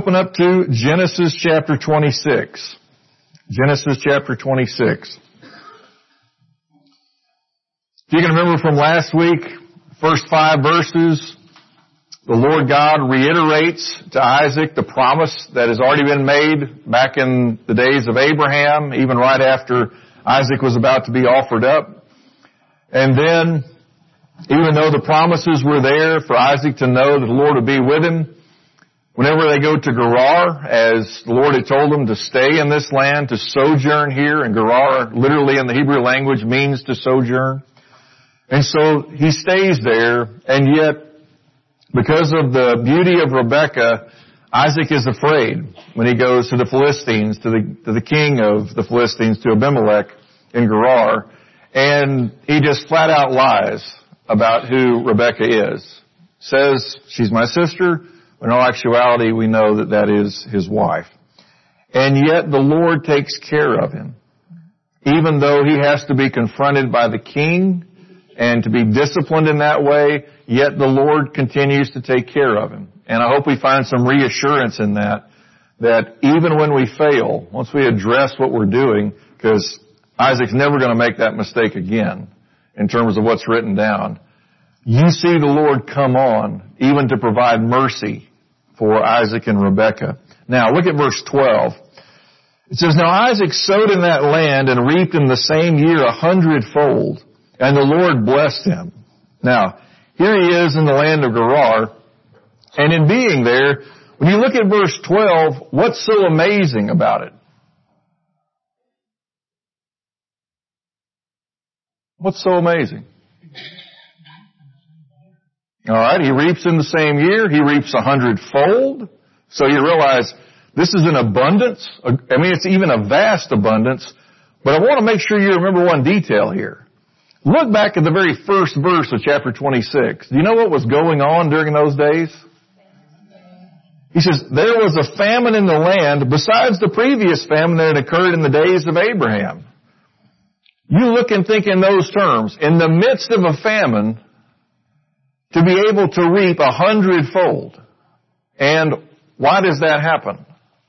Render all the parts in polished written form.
Open up to Genesis chapter 26. Genesis chapter 26. If you can remember from last week, first 5 verses, the Lord God reiterates to Isaac the promise that has already been made back in the days of Abraham, even right after Isaac was about to be offered up. And then, even though the promises were there for Isaac to know that the Lord would be with him, whenever they go to Gerar, as the Lord had told them to stay in this land, to sojourn here, and Gerar literally in the Hebrew language means to sojourn. And so he stays there, and yet, because of the beauty of Rebekah, Isaac is afraid when he goes to the Philistines, to the king of the Philistines, to Abimelech in Gerar, and he just flat out lies about who Rebekah is. Says, she's my sister. In all actuality, we know that that is his wife. And yet the Lord takes care of him. Even though he has to be confronted by the king and to be disciplined in that way, yet the Lord continues to take care of him. And I hope we find some reassurance in that even when we fail, once we address what we're doing, because Isaac's never going to make that mistake again in terms of what's written down, you see the Lord come on even to provide mercy for Isaac and Rebekah. Now, look at verse 12. It says, Now Isaac sowed in that land and reaped in the same year 100-fold, and the Lord blessed him. Now, here he is in the land of Gerar, and in being there, when you look at verse 12, what's so amazing about it? What's so amazing? All right, he reaps in the same year. He reaps 100-fold. So you realize this is an abundance. I mean, it's even a vast abundance. But I want to make sure you remember one detail here. Look back at the very first verse of chapter 26. Do you know what was going on during those days? He says, there was a famine in the land besides the previous famine that had occurred in the days of Abraham. You look and think in those terms. In the midst of a famine, to be able to reap 100-fold. And why does that happen?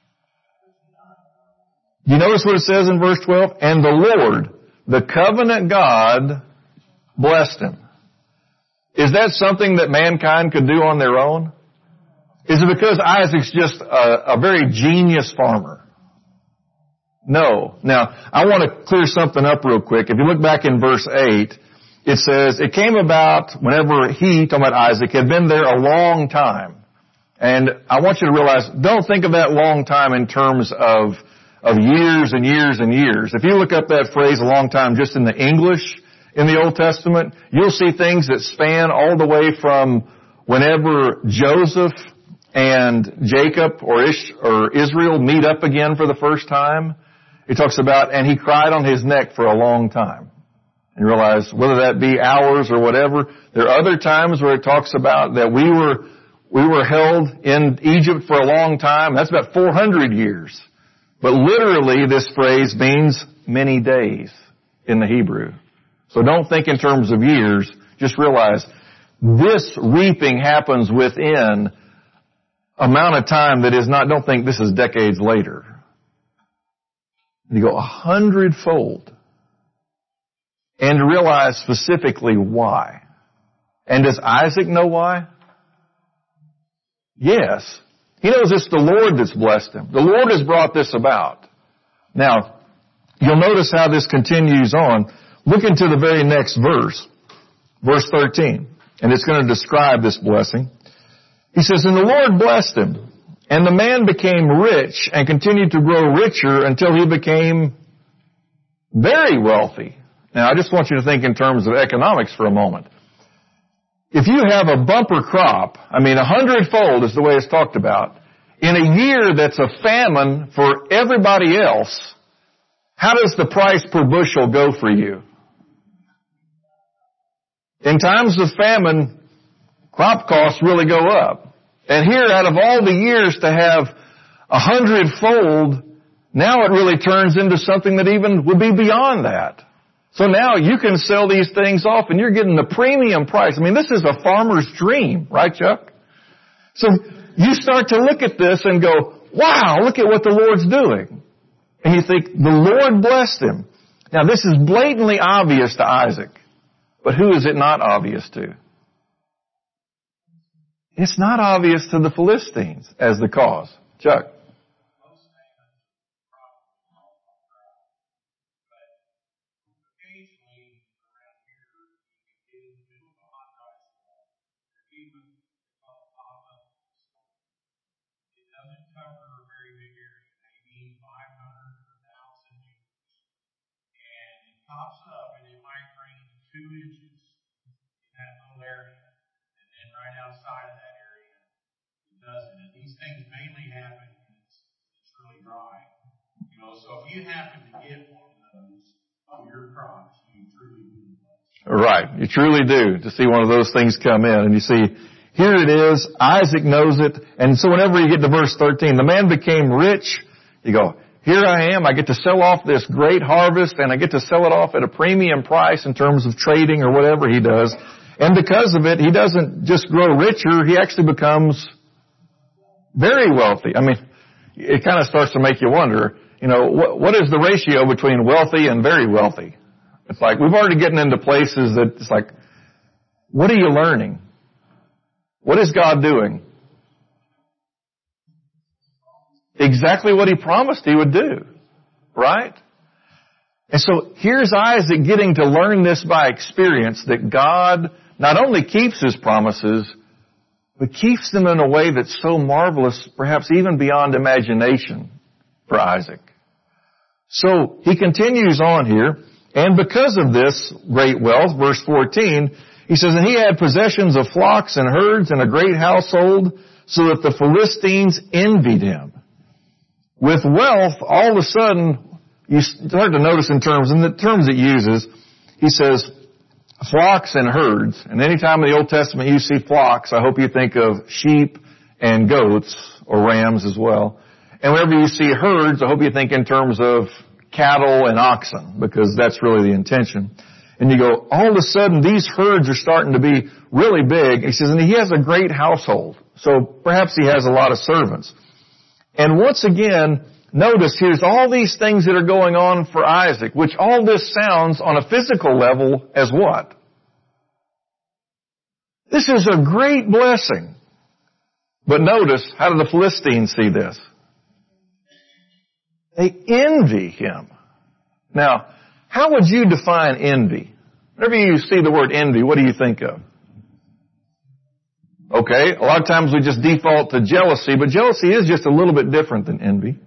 You notice what it says in verse 12? And the Lord, the covenant God, blessed him. Is that something that mankind could do on their own? Is it because Isaac's just a very genius farmer? No. Now, I want to clear something up real quick. If you look back in verse 8, it says, it came about whenever he, talking about Isaac, had been there a long time. And I want you to realize, don't think of that long time in terms of years and years and years. If you look up that phrase, a long time, just in the English in the Old Testament, you'll see things that span all the way from whenever Joseph and Jacob or Israel meet up again for the first time. It talks about, and he cried on his neck for a long time. And you realize, whether that be hours or whatever, there are other times where it talks about that we were held in Egypt for a long time. That's about 400 years. But literally, this phrase means many days in the Hebrew. So don't think in terms of years. Just realize this reaping happens within amount of time that is not, don't think this is decades later. You go 100-fold. And to realize specifically why. And does Isaac know why? Yes. He knows it's the Lord that's blessed him. The Lord has brought this about. Now, you'll notice how this continues on. Look into the very next verse. Verse 13. And it's going to describe this blessing. He says, And the Lord blessed him, and the man became rich and continued to grow richer until he became very wealthy. Now, I just want you to think in terms of economics for a moment. If you have a bumper crop, 100-fold is the way it's talked about, in a year that's a famine for everybody else, how does the price per bushel go for you? In times of famine, crop costs really go up. And here, out of all the years to have 100-fold, now it really turns into something that even would be beyond that. So now you can sell these things off and you're getting the premium price. This is a farmer's dream, right, Chuck? So you start to look at this and go, wow, look at what the Lord's doing. And you think, the Lord blessed him. Now this is blatantly obvious to Isaac. But who is it not obvious to? It's not obvious to the Philistines as the cause. Chuck. Pops up and it might rain 2 inches in that little area, and then right outside of that area it doesn't. And these things mainly happen when it's really dry. So if you happen to get one of those on your crops, you truly do. Right, you truly do, to see one of those things come in. And you see, here it is, Isaac knows it, and so whenever you get to verse 13, the man became rich, you go, here I am, I get to sell off this great harvest, and I get to sell it off at a premium price in terms of trading or whatever he does. And because of it, he doesn't just grow richer, he actually becomes very wealthy. I mean, it kind of starts to make you wonder, what is the ratio between wealthy and very wealthy? It's like, we've already gotten into places that it's like, what are you learning? What is God doing? Exactly what he promised he would do. Right? And so here's Isaac getting to learn this by experience, that God not only keeps his promises, but keeps them in a way that's so marvelous, perhaps even beyond imagination for Isaac. So he continues on here, and because of this great wealth, verse 14, he says, and he had possessions of flocks and herds and a great household, so that the Philistines envied him. With wealth, all of a sudden, you start to notice in the terms it uses, he says, flocks and herds. And any time in the Old Testament you see flocks, I hope you think of sheep and goats, or rams as well. And whenever you see herds, I hope you think in terms of cattle and oxen, because that's really the intention. And you go, all of a sudden these herds are starting to be really big. He says, and he has a great household. So perhaps he has a lot of servants. And once again, notice here's all these things that are going on for Isaac, which all this sounds on a physical level as what? This is a great blessing. But notice, how do the Philistines see this? They envy him. Now, how would you define envy? Whenever you see the word envy, what do you think of? Okay, a lot of times we just default to jealousy, but jealousy is just a little bit different than envy.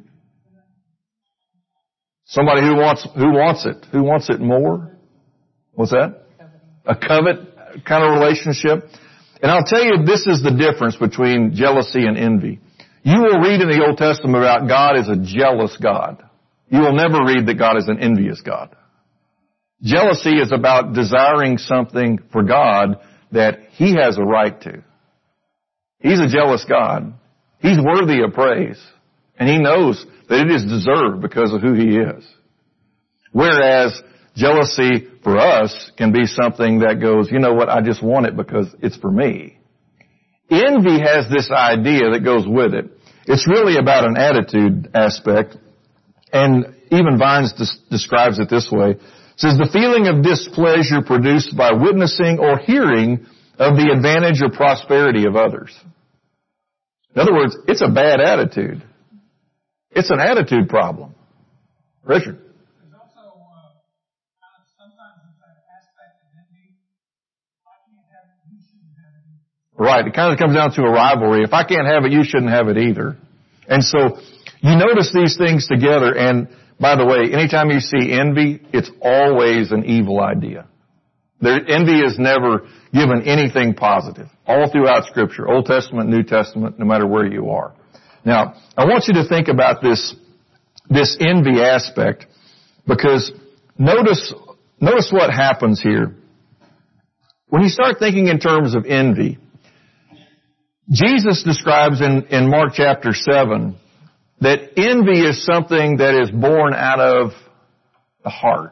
Somebody who wants it. Who wants it more? What's that? A covet kind of relationship. And I'll tell you, this is the difference between jealousy and envy. You will read in the Old Testament about God as a jealous God. You will never read that God is an envious God. Jealousy is about desiring something for God that He has a right to. He's a jealous God. He's worthy of praise. And He knows that it is deserved because of who He is. Whereas jealousy for us can be something that goes, you know what, I just want it because it's for me. Envy has this idea that goes with it. It's really about an attitude aspect. And even Vines describes it this way. It says, the feeling of displeasure produced by witnessing or hearing of the advantage or prosperity of others. In other words, it's a bad attitude. It's an attitude problem. Richard? There's also sometimes it's an aspect of envy. I can't have it, you shouldn't have it either. Right. It kind of comes down to a rivalry. If I can't have it, you shouldn't have it either. And so you notice these things together, and by the way, anytime you see envy, it's always an evil idea. Envy is never given anything positive. All throughout Scripture, Old Testament, New Testament, no matter where you are. Now, I want you to think about this envy aspect, because notice what happens here. When you start thinking in terms of envy, Jesus describes in Mark chapter 7 that envy is something that is born out of the heart.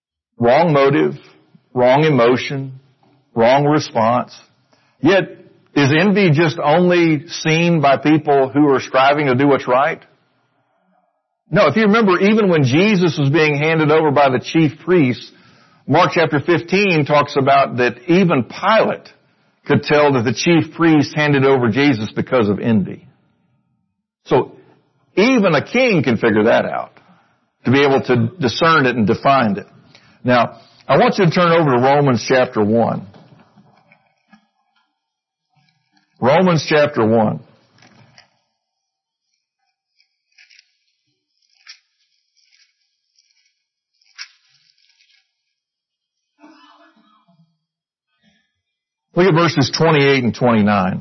Wrong motive, wrong emotion, wrong response. Yet, Is envy just only seen by people who are striving to do what's right? No, if you remember, even when Jesus was being handed over by the chief priests, Mark chapter 15 talks about that even Pilate could tell that the chief priests handed over Jesus because of envy. So even a king can figure that out, to be able to discern it and define it. Now, I want you to turn over to Romans chapter 1. Romans chapter 1. Look at verses 28 and 29.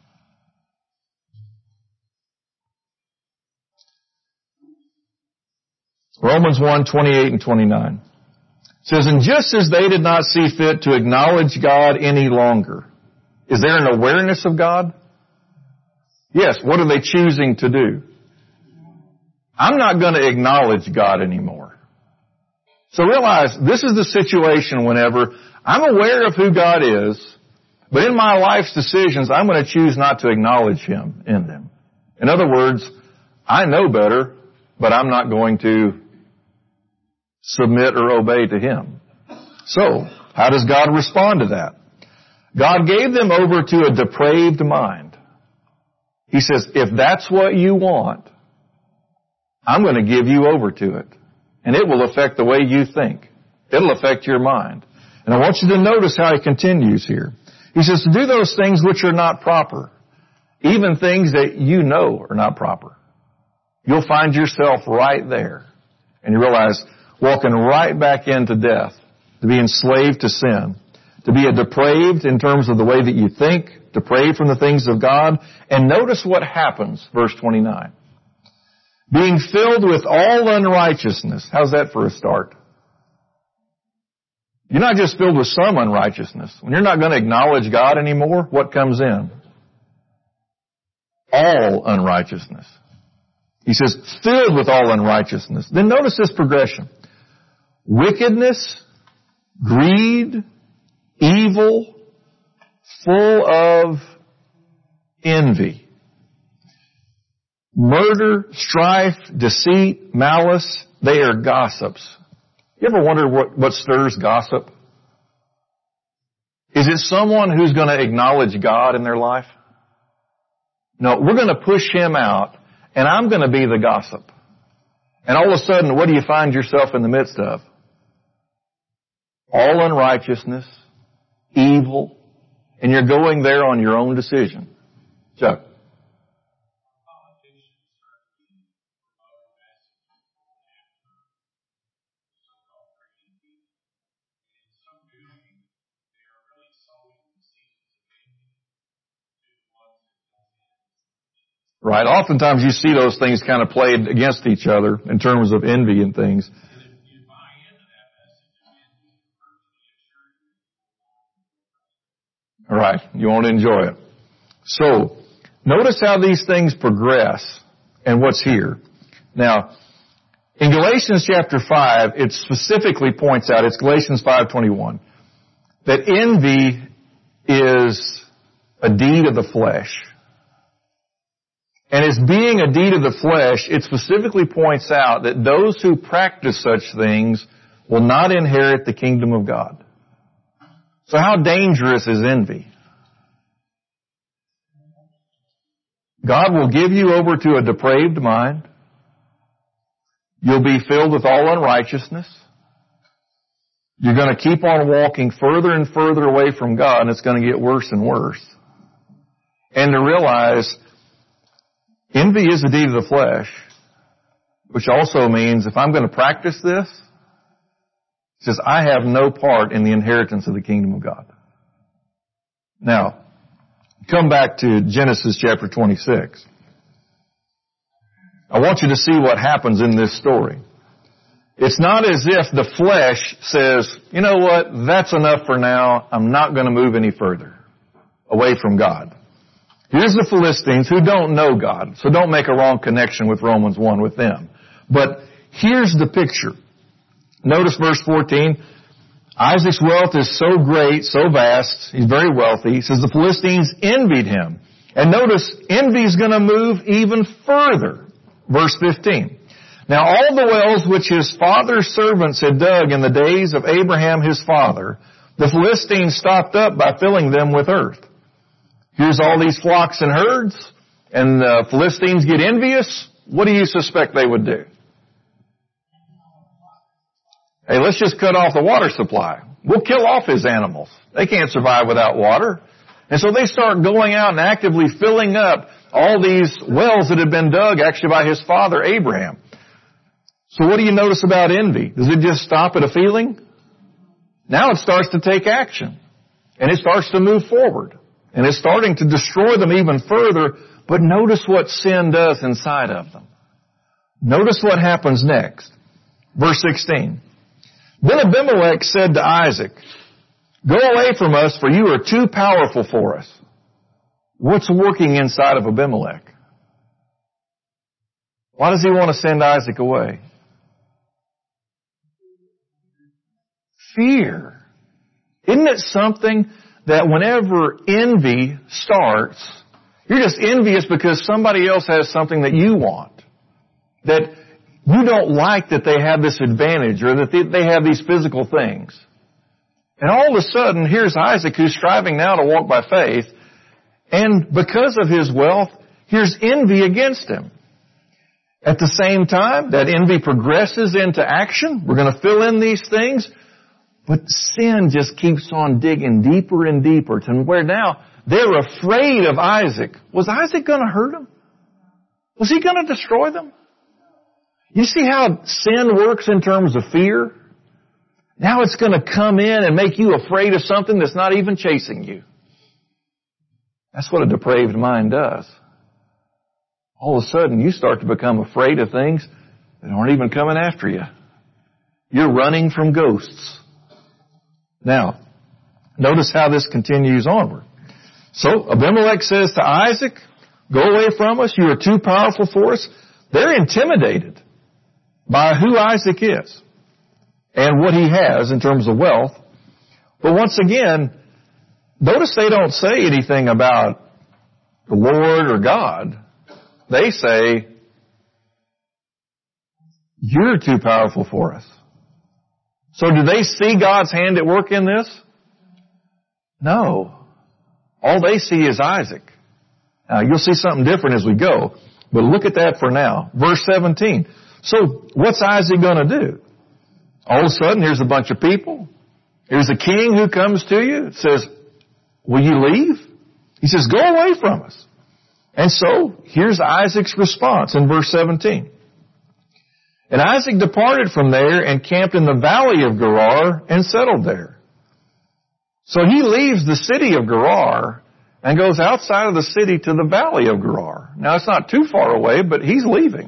Romans 1, 28 and 29. It says, and just as they did not see fit to acknowledge God any longer. Is there an awareness of God? Yes. What are they choosing to do? I'm not going to acknowledge God anymore. So realize this is the situation whenever I'm aware of who God is, but in my life's decisions, I'm going to choose not to acknowledge Him in them. In other words, I know better, but I'm not going to submit or obey to Him. So, how does God respond to that? God gave them over to a depraved mind. He says, if that's what you want, I'm going to give you over to it. And it will affect the way you think. It'll affect your mind. And I want you to notice how He continues here. He says to do those things which are not proper, even things that you know are not proper. You'll find yourself right there. And you realize walking right back into death, to be enslaved to sin, to be a depraved in terms of the way that you think, depraved from the things of God. And notice what happens, verse 29. Being filled with all unrighteousness. How's that for a start? You're not just filled with some unrighteousness. When you're not going to acknowledge God anymore, what comes in? All unrighteousness. He says, filled with all unrighteousness. Then notice this progression. Wickedness, greed, evil, full of envy. Murder, strife, deceit, malice, they are gossips. You ever wonder what stirs gossip? Is it someone who's going to acknowledge God in their life? No, we're going to push Him out, and I'm going to be the gossip. And all of a sudden, what do you find yourself in the midst of? All unrighteousness, evil, and you're going there on your own decision. Chuck. Right. Oftentimes you see those things kind of played against each other in terms of envy and things. All right. You won't enjoy it. So, notice how these things progress and what's here. Now, in Galatians chapter 5, it specifically points out, it's Galatians 5:21, that envy is a deed of the flesh. And as being a deed of the flesh, it specifically points out that those who practice such things will not inherit the kingdom of God. So how dangerous is envy? God will give you over to a depraved mind. You'll be filled with all unrighteousness. You're going to keep on walking further and further away from God, and it's going to get worse and worse. And to realize envy is a deed of the flesh, which also means if I'm going to practice this, it says I have no part in the inheritance of the kingdom of God. Now, come back to Genesis chapter 26. I want you to see what happens in this story. It's not as if the flesh says, you know what, that's enough for now. I'm not going to move any further away from God. Here's the Philistines who don't know God, so don't make a wrong connection with Romans 1 with them. But here's the picture. Notice verse 14. Isaac's wealth is so great, so vast. He's very wealthy. He says the Philistines envied him. And notice, envy is going to move even further. Verse 15. Now all the wells which his father's servants had dug in the days of Abraham his father, the Philistines stopped up by filling them with earth. Here's all these flocks and herds, and the Philistines get envious. What do you suspect they would do? Hey, let's just cut off the water supply. We'll kill off his animals. They can't survive without water. And so they start going out and actively filling up all these wells that had been dug actually by his father Abraham. So what do you notice about envy? Does it just stop at a feeling? Now it starts to take action. And it starts to move forward. And it's starting to destroy them even further. But notice what sin does inside of them. Notice what happens next. Verse 16. Then Abimelech said to Isaac, "Go away from us, for you are too powerful for us." What's working inside of Abimelech? Why does he want to send Isaac away? Fear. Isn't it something that whenever envy starts, you're just envious because somebody else has something that you want? That you don't like that they have this advantage or that they have these physical things. And all of a sudden, here's Isaac who's striving now to walk by faith. And because of his wealth, here's envy against him. At the same time, that envy progresses into action. We're going to fill in these things. But sin just keeps on digging deeper and deeper to where now they're afraid of Isaac. Was Isaac going to hurt them? Was he going to destroy them? You see how sin works in terms of fear? Now it's going to come in and make you afraid of something that's not even chasing you. That's what a depraved mind does. All of a sudden, you start to become afraid of things that aren't even coming after you. You're running from ghosts. Now, notice how this continues onward. So, Abimelech says to Isaac, "Go away from us. You are too powerful for us." They're intimidated by who Isaac is and what he has in terms of wealth. But once again, notice they don't say anything about the Lord or God. They say, "You're too powerful for us." So do they see God's hand at work in this? No. All they see is Isaac. Now, you'll see something different as we go, but look at that for now. Verse 17. So what's Isaac going to do? All of a sudden, here's a bunch of people. Here's a king who comes to you, says, "Will you leave?" He says, "Go away from us." And so, here's Isaac's response in verse 17. And Isaac departed from there and camped in the valley of Gerar and settled there. So he leaves the city of Gerar and goes outside of the city to the valley of Gerar. Now, it's not too far away, but he's leaving.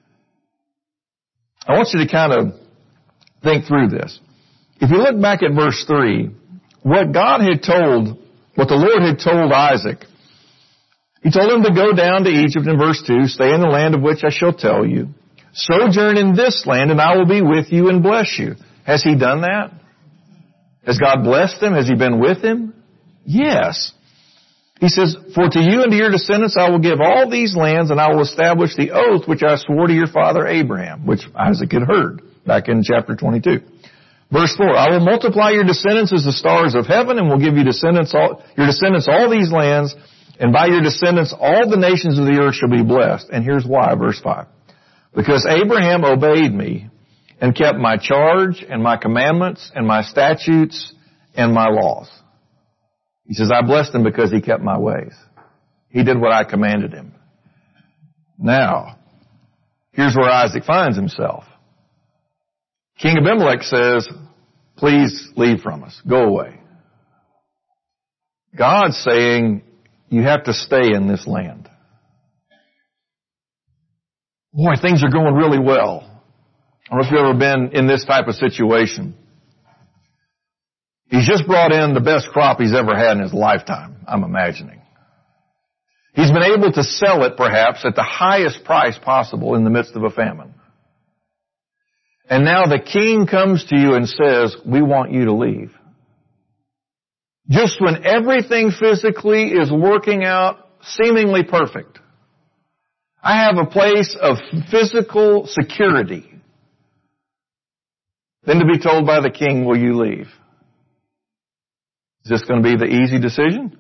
I want you to kind of think through this. If you look back at verse 3, what the Lord had told Isaac, He told him to go down to Egypt in verse 2, "Stay in the land of which I shall tell you. Sojourn in this land, and I will be with you and bless you." Has he done that? Has God blessed him? Has he been with him? Yes. He says, "For to you and to your descendants I will give all these lands, and I will establish the oath which I swore to your father Abraham," which Isaac had heard back in chapter 22. Verse 4, "I will multiply your descendants as the stars of heaven, and will give your descendants all these lands, and by your descendants all the nations of the earth shall be blessed." And here's why, verse 5. "Because Abraham obeyed me and kept my charge and my commandments and my statutes and my laws." He says, "I blessed him because he kept my ways. He did what I commanded him." Now, here's where Isaac finds himself. King Abimelech says, "Please leave from us. Go away." God's saying, "You have to stay in this land." Boy, things are going really well. I don't know if you've ever been in this type of situation. He's just brought in the best crop he's ever had in his lifetime, I'm imagining. He's been able to sell it, perhaps, at the highest price possible in the midst of a famine. And now the king comes to you and says, we want you to leave. Just when everything physically is working out seemingly perfect. I have a place of physical security. Then to be told by the king, will you leave? Is this going to be the easy decision?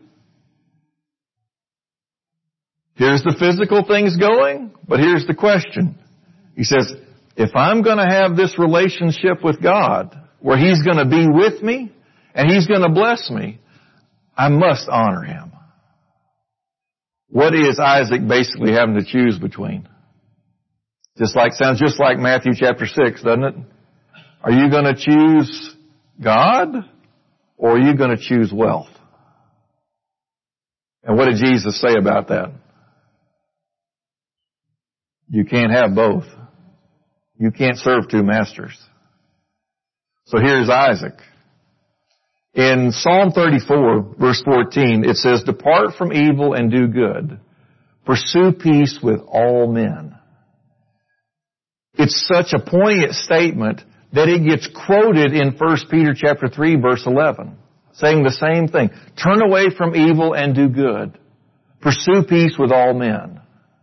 Here's the physical things going, but here's the question. He says, if I'm going to have this relationship with God, where He's going to be with me, and He's going to bless me, I must honor Him. What is Isaac basically having to choose between? Sounds just like Matthew chapter 6, doesn't it? Are you going to choose God, or are you going to choose wealth? And what did Jesus say about that? You can't have both. You can't serve two masters. So here's Isaac. In Psalm 34, verse 14, it says, depart from evil and do good. Pursue peace with all men. It's such a poignant statement that it gets quoted in 1 Peter chapter 3, verse 11, saying the same thing. Turn away from evil and do good. Pursue peace with all men.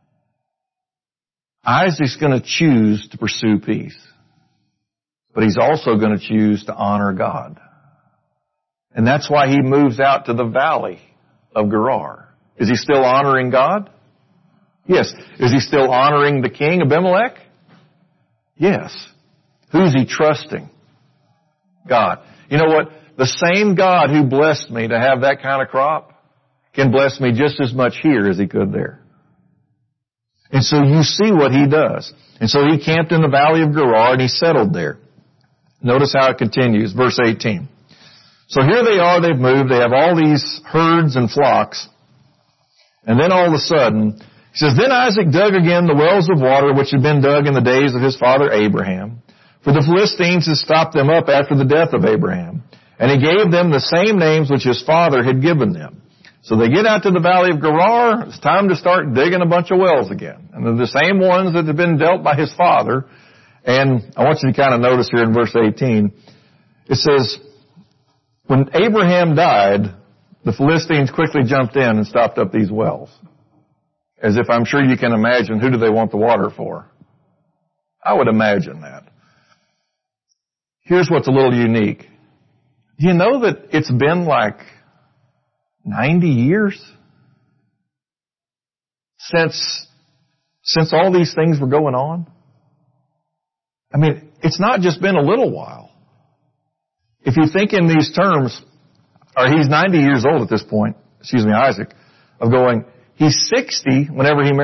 Isaac's going to choose to pursue peace. But he's also going to choose to honor God. And that's why he moves out to the valley of Gerar. Is he still honoring God? Yes. Is he still honoring the king Abimelech? Yes. Who's he trusting? God. You know what? The same God who blessed me to have that kind of crop can bless me just as much here as He could there. And so you see what he does. And so he camped in the valley of Gerar and he settled there. Notice how it continues, verse 18. So here they are, they've moved, they have all these herds and flocks. And then all of a sudden, he says, then Isaac dug again the wells of water which had been dug in the days of his father Abraham. For the Philistines had stopped them up after the death of Abraham. And he gave them the same names which his father had given them. So they get out to the valley of Gerar. It's time to start digging a bunch of wells again. And they're the same ones that had been dealt by his father. And I want you to kind of notice here in verse 18, it says, when Abraham died, the Philistines quickly jumped in and stopped up these wells. As if I'm sure you can imagine, who do they want the water for? I would imagine that. Here's what's a little unique. Do you know that it's been like 90 years since all these things were going on? I mean, it's not just been a little while. If you think in these terms, or he's 90 years old at this point, Isaac, of going, he's 60 whenever he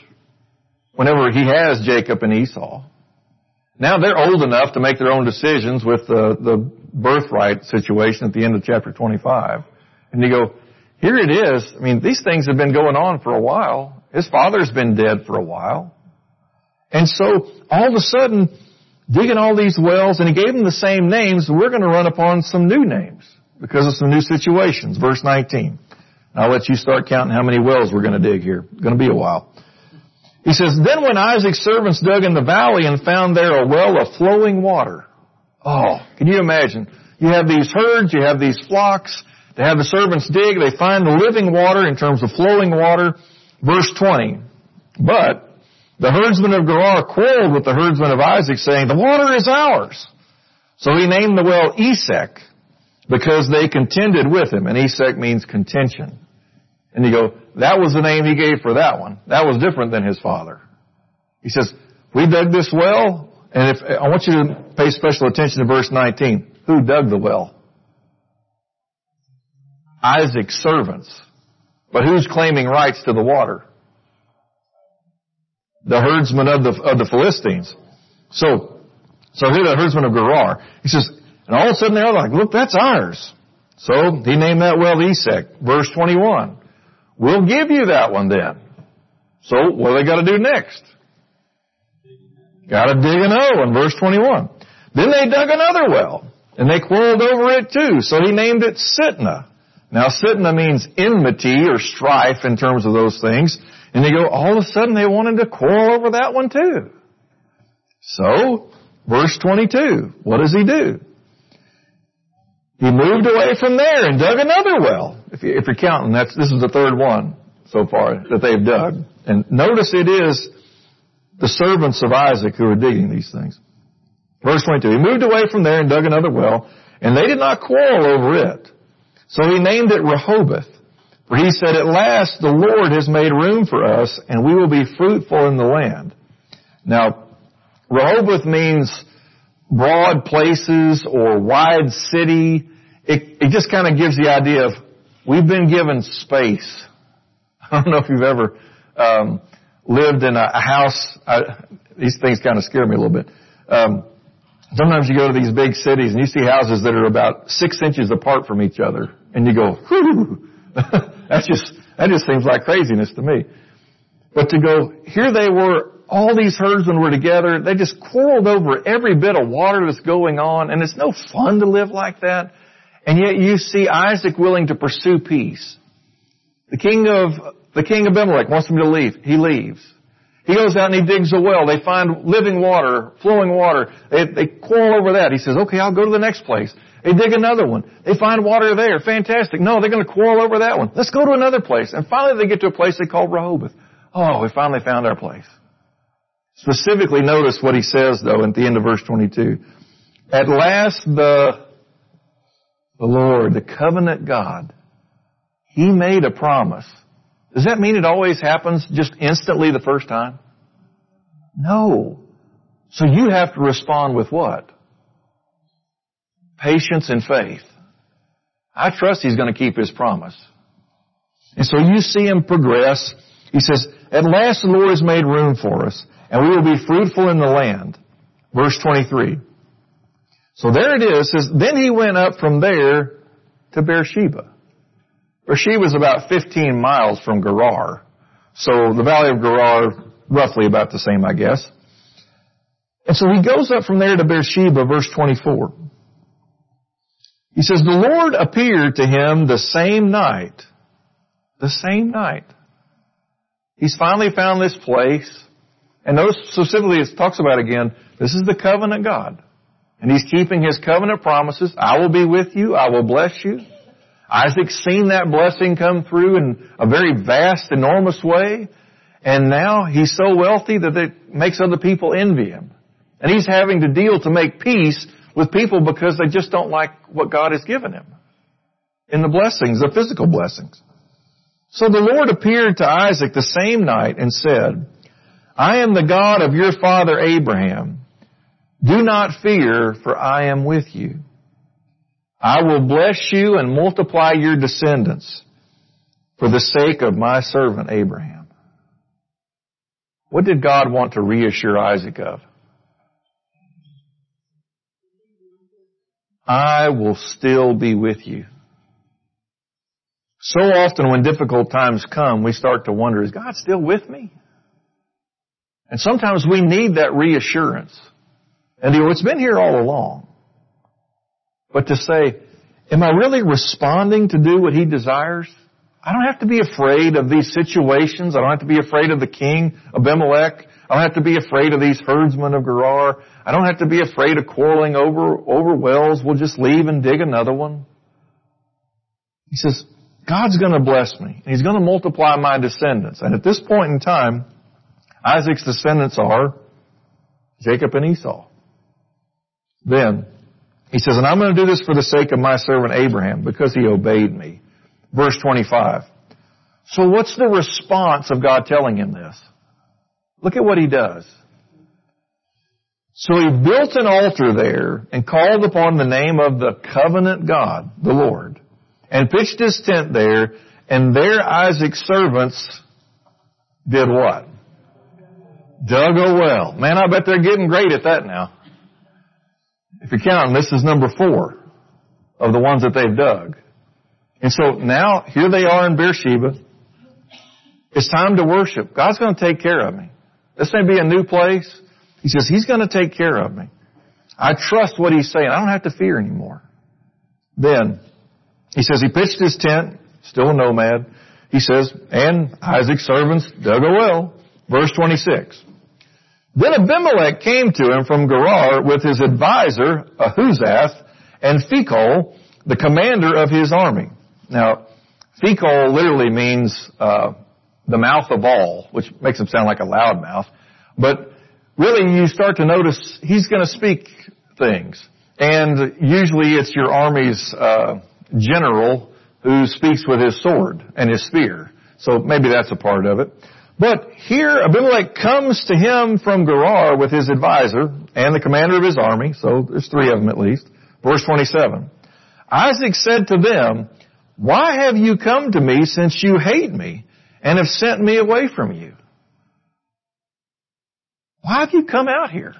has Jacob and Esau. Now they're old enough to make their own decisions with the birthright situation at the end of chapter 25. And you go, here it is. I mean, these things have been going on for a while. His father's been dead for a while. And so, all of a sudden, digging all these wells, and he gave them the same names, we're going to run upon some new names because of some new situations. Verse 19. I'll let you start counting how many wells we're going to dig here. It's going to be a while. He says, then when Isaac's servants dug in the valley and found there a well of flowing water. Oh, can you imagine? You have these herds, you have these flocks. They have the servants dig. They find the living water in terms of flowing water. Verse 20. But the herdsmen of Gerar quarreled with the herdsmen of Isaac, saying, the water is ours. So he named the well Esek, because they contended with him. And Esek means contention. And you go, that was the name he gave for that one. That was different than his father. He says, we dug this well, and I want you to pay special attention to verse 19. Who dug the well? Isaac's servants. But who's claiming rights to the water? The herdsmen of the Philistines. So here the herdsmen of Gerar. He says, and all of a sudden they're like, look, that's ours. So he named that well Esek. Verse 21. We'll give you that one then. So what do they got to do next? Got to dig an O in verse 21. Then they dug another well, and they quarreled over it too. So he named it Sitnah. Now Sitnah means enmity or strife in terms of those things. And they go, all of a sudden they wanted to quarrel over that one too. So Verse 22, what does he do? He moved away from there and dug another well. If you're counting, this is the third one so far that they've dug. And notice it is the servants of Isaac who are digging these things. Verse 22, he moved away from there and dug another well, and they did not quarrel over it. So he named it Rehoboth. For he said, at last the Lord has made room for us, and we will be fruitful in the land. Now, Rehoboth means broad places or wide city. It just kind of gives the idea of we've been given space. I don't know if you've ever lived in a house. These things kind of scare me a little bit. Sometimes you go to these big cities and you see houses that are about 6 inches apart from each other, and you go, whew, that just seems like craziness to me. But to go, here they were, all these herdsmen were together, they just quarreled over every bit of water that's going on, and it's no fun to live like that. And yet you see Isaac willing to pursue peace. The king Abimelech wants him to leave. He leaves. He goes out and he digs a well. They find living water, flowing water. They quarrel over that. He says, okay, I'll go to the next place. They dig another one. They find water there. Fantastic. No, they're going to quarrel over that one. Let's go to another place. And finally they get to a place they call Rehoboth. Oh, we finally found our place. Specifically notice what he says, though, at the end of verse 22. At last the Lord, the covenant God, He made a promise. Does that mean it always happens just instantly the first time? No. So you have to respond with what? Patience and faith. I trust He's going to keep His promise. And so you see Him progress. He says, at last the Lord has made room for us, and we will be fruitful in the land. Verse 23. So there it is. It says, then he went up from there to Beersheba. Beersheba is about 15 miles from Gerar. So the valley of Gerar, roughly about the same, I guess. And so he goes up from there to Beersheba, verse 24. He says, the Lord appeared to him the same night. The same night. He's finally found this place. And notice specifically it talks about again, this is the covenant God. And He's keeping His covenant promises. I will be with you. I will bless you. Isaac's seen that blessing come through in a very vast, enormous way. And now he's so wealthy that it makes other people envy him. And he's having to deal to make peace with people because they just don't like what God has given him in the blessings, the physical blessings. So the Lord appeared to Isaac the same night and said, I am the God of your father Abraham. Do not fear, for I am with you. I will bless you and multiply your descendants for the sake of my servant Abraham. What did God want to reassure Isaac of? I will still be with you. So often when difficult times come, we start to wonder, is God still with me? And sometimes we need that reassurance. And it's been here all along. But to say, am I really responding to do what He desires? I don't have to be afraid of these situations. I don't have to be afraid of the king Abimelech. I don't have to be afraid of these herdsmen of Gerar. I don't have to be afraid of quarreling over wells. We'll just leave and dig another one. He says, God's going to bless me. And He's going to multiply my descendants. And at this point in time, Isaac's descendants are Jacob and Esau. Then, he says, and I'm going to do this for the sake of my servant Abraham, because he obeyed me. Verse 25. So what's the response of God telling him this? Look at what he does. So he built an altar there and called upon the name of the covenant God, the Lord, and pitched his tent there, and there Isaac's servants did what? Dug a well. Man, I bet they're getting great at that now. If you're counting, this is number 4 of the ones that they've dug. And so now, here they are in Beersheba. It's time to worship. God's going to take care of me. This may be a new place. He says, He's going to take care of me. I trust what He's saying. I don't have to fear anymore. Then, he says he pitched his tent, still a nomad. He says, and Isaac's servants dug a well. Verse 26. Then Abimelech came to him from Gerar with his advisor, Ahuzath, and Phicol, the commander of his army. Now, Phicol literally means the mouth of all, which makes him sound like a loud mouth. But really, you start to notice he's going to speak things. And usually it's your army's general who speaks with his sword and his spear. So maybe that's a part of it. But here Abimelech comes to him from Gerar with his advisor and the commander of his army. So there's three of them at least. Verse 27. Isaac said to them, why have you come to me since you hate me and have sent me away from you? Why have you come out here?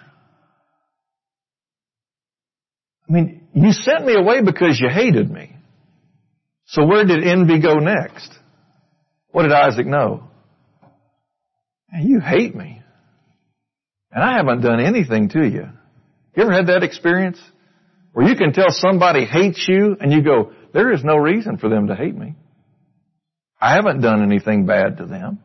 I mean, you sent me away because you hated me. So where did envy go next? What did Isaac know? Man, you hate me. And I haven't done anything to you. You ever had that experience? Where you can tell somebody hates you and you go, there is no reason for them to hate me. I haven't done anything bad to them.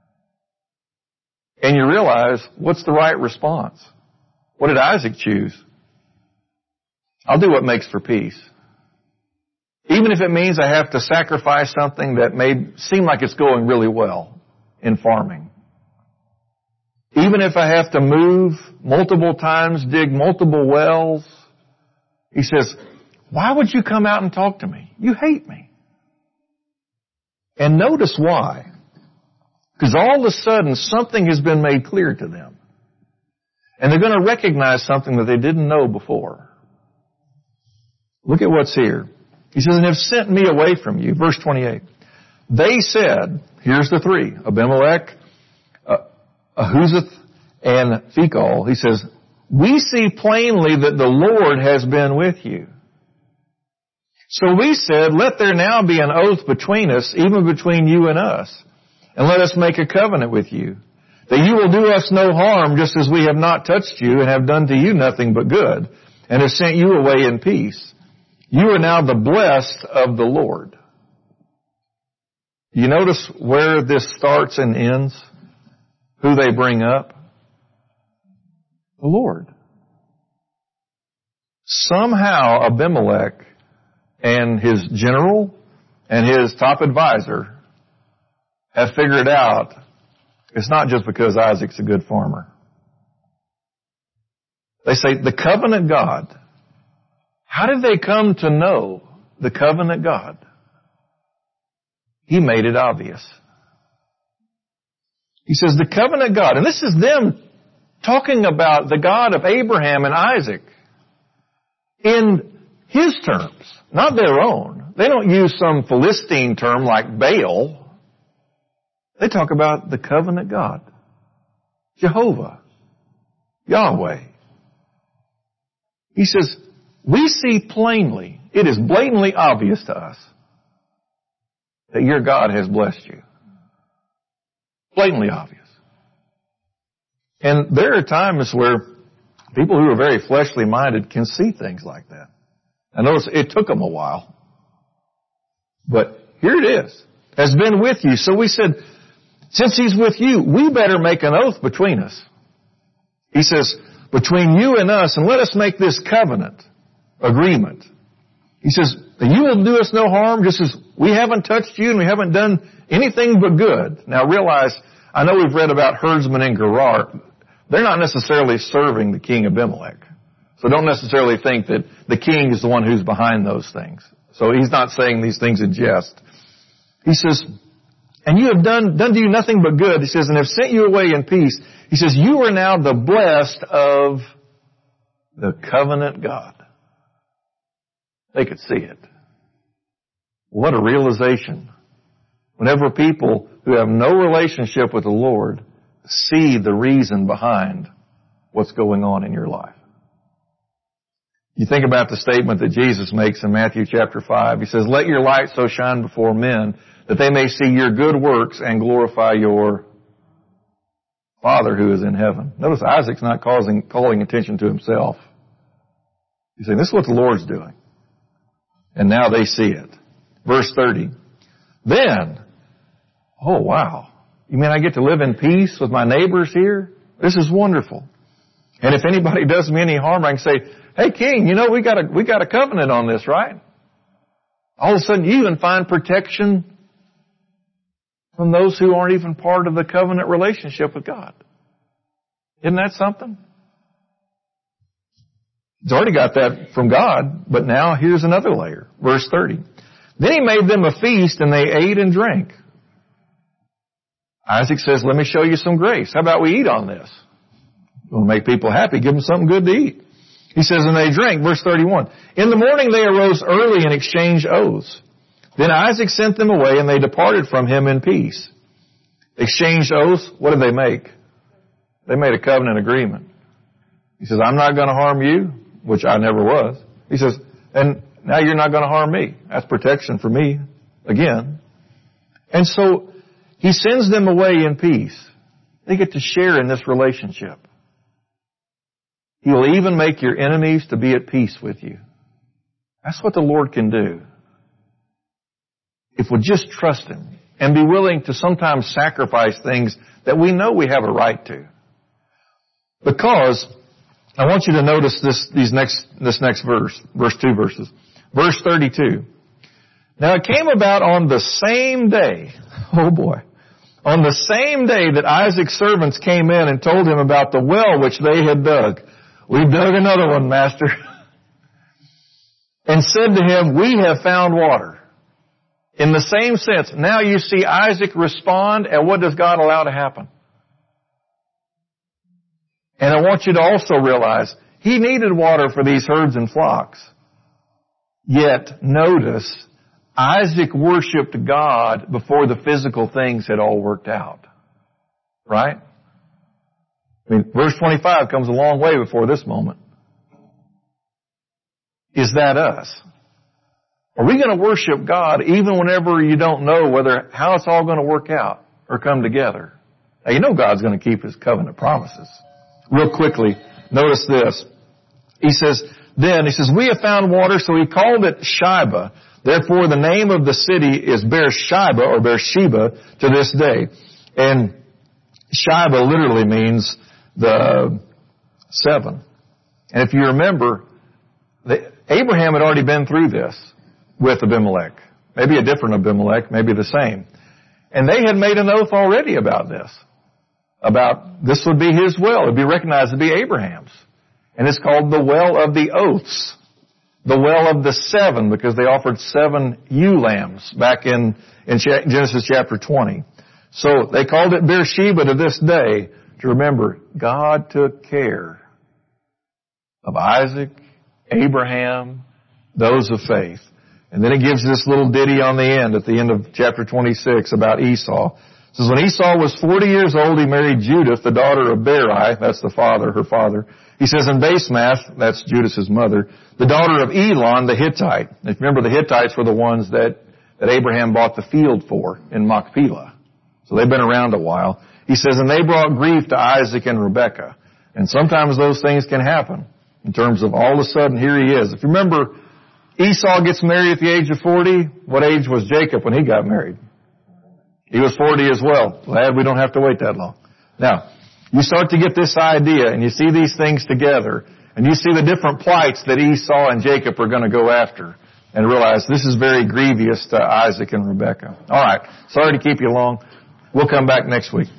And you realize, what's the right response? What did Isaac choose? I'll do what makes for peace. Even if it means I have to sacrifice something that may seem like it's going really well in farming. Even if I have to move multiple times, dig multiple wells. He says, why would you come out and talk to me? You hate me. And notice why. Because all of a sudden something has been made clear to them. And they're going to recognize something that they didn't know before. Look at what's here. He says, and have sent me away from you. Verse 28. They said, here's the three, Abimelech, Ahuzath, and Phicol. He says, we see plainly that the Lord has been with you. So we said, let there now be an oath between us, even between you and us, and let us make a covenant with you, that you will do us no harm, just as we have not touched you and have done to you nothing but good, and have sent you away in peace. You are now the blessed of the Lord. You notice where this starts and ends? Who they bring up? The Lord. Somehow Abimelech and his general and his top advisor have figured out it's not just because Isaac's a good farmer. They say the covenant God. How did they come to know the covenant God? He made it obvious. He says the covenant God, and this is them talking about the God of Abraham and Isaac in His terms, not their own. They don't use some Philistine term like Baal. They talk about the covenant God, Jehovah, Yahweh. He says, we see plainly, it is blatantly obvious to us that your God has blessed you. Blatantly obvious. And there are times where people who are very fleshly minded can see things like that. I notice it took them a while. But here it is. Has been with you. So we said, since He's with you, we better make an oath between us. He says, between you and us, and let us make this covenant, agreement. He says, you will do us no harm, just as we haven't touched you and we haven't done anything but good. Now realize, I know we've read about herdsmen in Gerar. They're not necessarily serving the king Abimelech. So don't necessarily think that the king is the one who's behind those things. So he's not saying these things in jest. He says, and you have done to you nothing but good. He says, and have sent you away in peace. He says, you are now the blessed of the covenant God. They could see it. What a realization. Whenever people who have no relationship with the Lord see the reason behind what's going on in your life. You think about the statement that Jesus makes in Matthew chapter 5. He says, let your light so shine before men that they may see your good works and glorify your Father who is in heaven. Notice Isaac's not calling attention to himself. He's saying, this is what the Lord's doing. And now they see it. Verse 30. Then, oh wow, you mean I get to live in peace with my neighbors here? This is wonderful. And if anybody does me any harm, I can say, hey, king, you know, we got a covenant on this, right? All of a sudden, you even find protection from those who aren't even part of the covenant relationship with God. Isn't that something? He's already got that from God, but now here's another layer. Verse 30. Then he made them a feast, and they ate and drank. Isaac says, let me show you some grace. How about we eat on this? We'll make people happy. Give them something good to eat. He says, and they drank. Verse 31. In the morning they arose early and exchanged oaths. Then Isaac sent them away, and they departed from him in peace. Exchanged oaths. What did they make? They made a covenant agreement. He says, I'm not going to harm you, which I never was. He says, and now you're not going to harm me. That's protection for me again. And so he sends them away in peace. They get to share in this relationship. He will even make your enemies to be at peace with you. That's what the Lord can do. If we'll just trust Him and be willing to sometimes sacrifice things that we know we have a right to. Because I want you to notice this next verse, verse 2 verses. Verse 32. Now it came about on the same day, oh boy, on the same day that Isaac's servants came in and told him about the well which they had dug. We dug another one, master. And said to him, we have found water. In the same sense, now you see Isaac respond, and what does God allow to happen? And I want you to also realize, he needed water for these herds and flocks. Yet, notice, Isaac worshiped God before the physical things had all worked out. Right? I mean, verse 25 comes a long way before this moment. Is that us? Are we going to worship God even whenever you don't know how it's all going to work out or come together? Now, you know God's going to keep His covenant promises. Real quickly, notice this. He says, we have found water, so he called it Sheba. Therefore, the name of the city is Beersheba or Beersheba to this day. And Sheba literally means the 7. And if you remember, Abraham had already been through this with Abimelech. Maybe a different Abimelech, maybe the same. And they had made an oath already about this. About this would be his well. It would be recognized to be Abraham's. And it's called the well of the oaths. The well of the 7, because they offered 7 ewe lambs back in Genesis chapter 20. So they called it Beersheba to this day to remember God took care of Isaac, Abraham, those of faith. And then it gives this little ditty on the end of chapter 26 about Esau. It says, when Esau was 40 years old, he married Judith, the daughter of Beeri, that's the father, her father. He says in Basemath, that's Judith's mother, the daughter of Elon, the Hittite. If you remember, the Hittites were the ones that Abraham bought the field for in Machpelah. So they've been around a while. He says, and they brought grief to Isaac and Rebekah. And sometimes those things can happen in terms of all of a sudden, here he is. If you remember, Esau gets married at the age of 40. What age was Jacob when he got married? He was 40 as well. Glad we don't have to wait that long. Now, you start to get this idea and you see these things together and you see the different plights that Esau and Jacob are going to go after and realize this is very grievous to Isaac and Rebekah. All right. Sorry to keep you long. We'll come back next week.